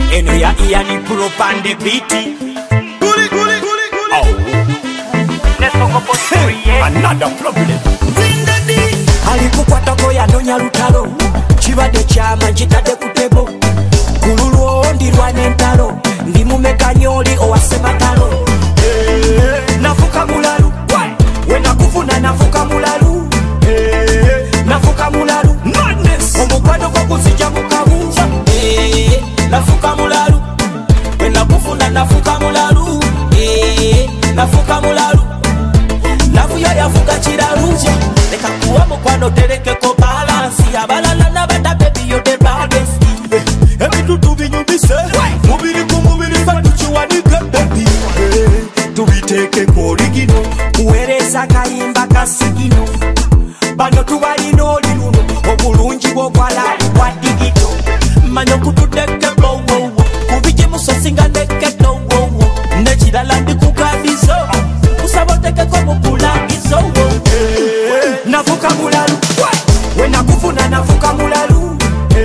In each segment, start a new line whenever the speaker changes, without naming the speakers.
eno ya Ian Prop and the beat. Another problem. Alikukwatako yanonya lutalo kibadde kyama nkitadde ku tebo kululwo ndirwa n'entalo ndi mumekanyoli owasematalo nafuka mulalu we nakufuna nafuka mulalu nafuka mulalu omukwano gwo guzija mu kabunja nafuka mulalu we nakufuna nafuka mulalu nafuka mulalu nafuyo yafuka kiralu leka kuwa mukwano terekeko balansi abalala nabata baby yo the baddest ebitutu binyumise mubiri ku mubiri fatu kiwanike baby tubiteekeko oligino kuweereza kayimba kasigino bano tubalina oli luno obulungi bw'okwala bwa digito manya okutudeke bowowo kubije musosinga neketo wowo nekirala ndikugabizo kusaba otekeko mukulangizo nafuka mulalu we nakufuna nafuka mulalu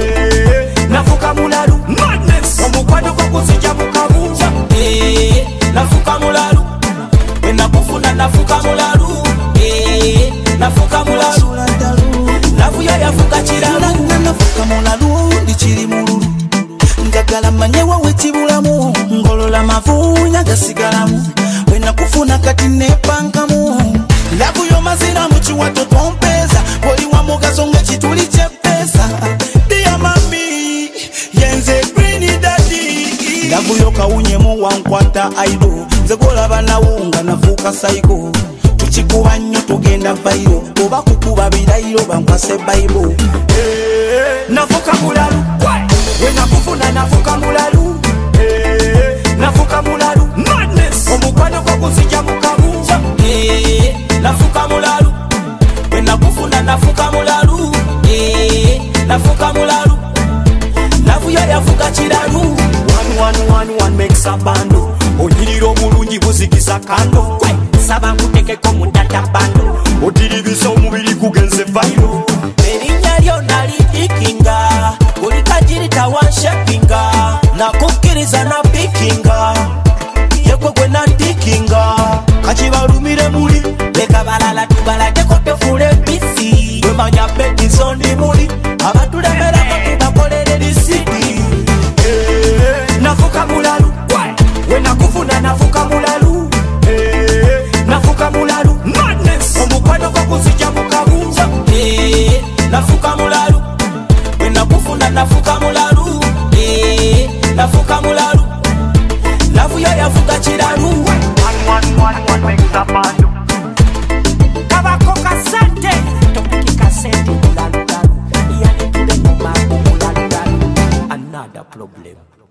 nafuka mulalu omukwano gwo guzija mu kabunja nafuka mulalu we nakufuna nafuka mulalu nafuka mulalu nafuyo yafuka kiralu
nafuka mulalu ndikiri mululu njagala manyewo wekibulamu ngolola mavunya gasigalamu we nakufuna kati nepankamu lavu yo mazira mu kiwato tompeza oli wa mugaso ng'ekituli ky'eppeesa diya mami yenze Green Daddy lavu yo kawunyemu wankwata aido nze golaba nawunga nafuuka sayiko tukikuba nnyo tugenda vairo oba kukuba birayiro bankwase bayibo
nafuka mulalu we nakufuna nafuka mulalu nafuka mulalu omukwano gwo guzija mu kabunja nafuka mulalu we nakufuna nafuka mulalu nafuka mulalu nafuyo yafuka kiralu one makes a bando onyirira omulungi buzikisa kando saba nkutekeko mu data bando odiribisa omubiri kugenze vairo erinnya lyo nalidikinga kulikajirita wanshepinga nakukkiriza na pikinga yekwe gwe nadikinga kakibalumire muli leka balala tubalageko tefule bisi wemanya bedizoni muli abatulemerako tubakolere lisidi nafuka mulalu we nakufuna nafuka mulalu nafuka mulalu omukwano gwo guzija mu kabunja nafuka mulalu we nakufuna nafuka mulalu nafuka mulalu nafuyo yafuka kiralu one makes a bando kabako kasente topiki kasente mulalu Ian Prop mulalu another problem.